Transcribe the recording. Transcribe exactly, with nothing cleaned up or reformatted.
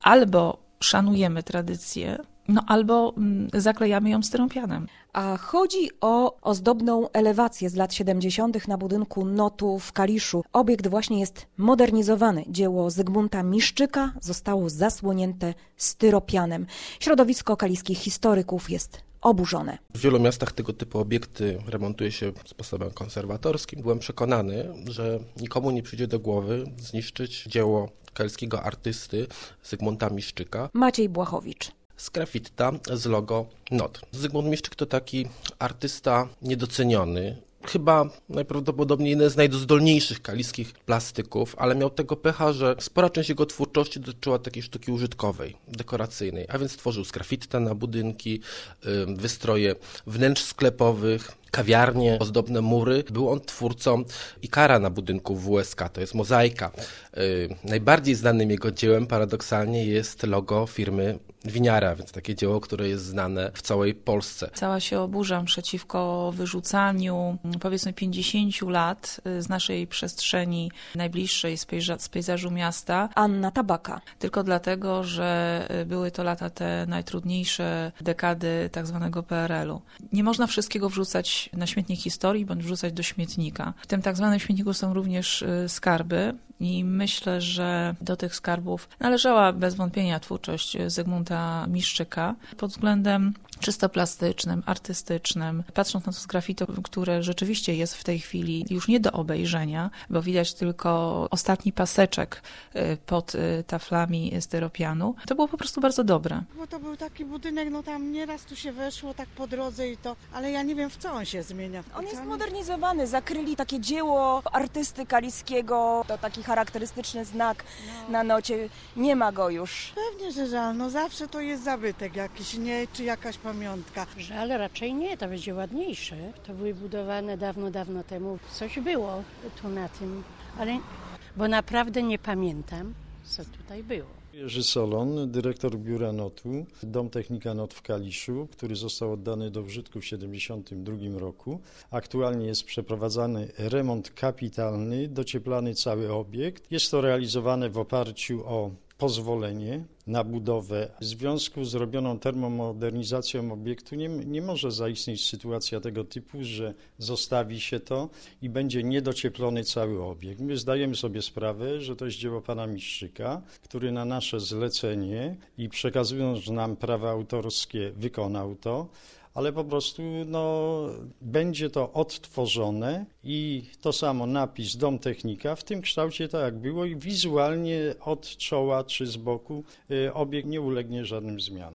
albo szanujemy tradycję, no albo zaklejamy ją styropianem. A chodzi o ozdobną elewację z lat siedemdziesiątych na budynku Notu w Kaliszu. Obiekt właśnie jest modernizowany. Dzieło Zygmunta Miszczyka zostało zasłonięte styropianem. Środowisko kaliskich historyków jest oburzone. W wielu miastach tego typu obiekty remontuje się sposobem konserwatorskim. Byłem przekonany, że nikomu nie przyjdzie do głowy zniszczyć dzieło kaliskiego artysty Zygmunta Miszczyka. Maciej Błachowicz. Z grafitta z logo Not. Zygmunt Miszczyk to taki artysta niedoceniony. Chyba najprawdopodobniej jeden z najzdolniejszych kaliskich plastyków, ale miał tego pecha, że spora część jego twórczości dotyczyła takiej sztuki użytkowej, dekoracyjnej, a więc tworzył z grafitta na budynki, wystroje wnętrz sklepowych, kawiarnie, ozdobne mury. Był on twórcą ikara na budynku W S K, to jest mozaika. Yy, najbardziej znanym jego dziełem paradoksalnie jest logo firmy Winiara, więc takie dzieło, które jest znane w całej Polsce. Cała się oburzam przeciwko wyrzucaniu powiedzmy pięćdziesięciu lat z naszej przestrzeni najbliższej z, pejza- z pejzażu miasta. Anna Tabaka. Tylko dlatego, że były to lata te najtrudniejsze dekady tak zwanego P R L u. Nie można wszystkiego wrzucać na śmietnik historii, bądź wrzucać do śmietnika. W tym tak zwanym śmietniku są również skarby i myślę, że do tych skarbów należała bez wątpienia twórczość Zygmunta Miszczyka pod względem czysto plastycznym, artystycznym. Patrząc na to z graffiti, które rzeczywiście jest w tej chwili już nie do obejrzenia, bo widać tylko ostatni paseczek pod taflami styropianu, to było po prostu bardzo dobre. Bo to był taki budynek, no tam nieraz tu się weszło tak po drodze i to, ale ja nie wiem, w co on się zmienia. On jest modernizowany, zakryli takie dzieło artysty kaliskiego, to taki charakterystyczny znak no. na Nocie, nie ma go już. Pewnie, że żal, no zawsze to jest zabytek jakiś, nie, czy jakaś pamiątka. Żal raczej nie, to będzie ładniejsze. To były budowane dawno, dawno temu. Coś było tu na tym, ale bo naprawdę nie pamiętam, co tutaj było. Jerzy Solon, dyrektor biura Notu, Dom Technika Not w Kaliszu, który został oddany do użytku w tysiąc dziewięćset siedemdziesiątym drugim roku. Aktualnie jest przeprowadzany remont kapitalny, docieplany cały obiekt. Jest to realizowane w oparciu o pozwolenie na budowę. W związku z robioną termomodernizacją obiektu nie, nie może zaistnieć sytuacja tego typu, że zostawi się to i będzie niedocieplony cały obiekt. My zdajemy sobie sprawę, że to jest dzieło pana Miszczyka, który na nasze zlecenie i przekazując nam prawa autorskie wykonał to, ale po prostu no, będzie to odtworzone i to samo napis Dom Technika w tym kształcie tak jak było i wizualnie od czoła czy z boku obiekt nie ulegnie żadnym zmianom.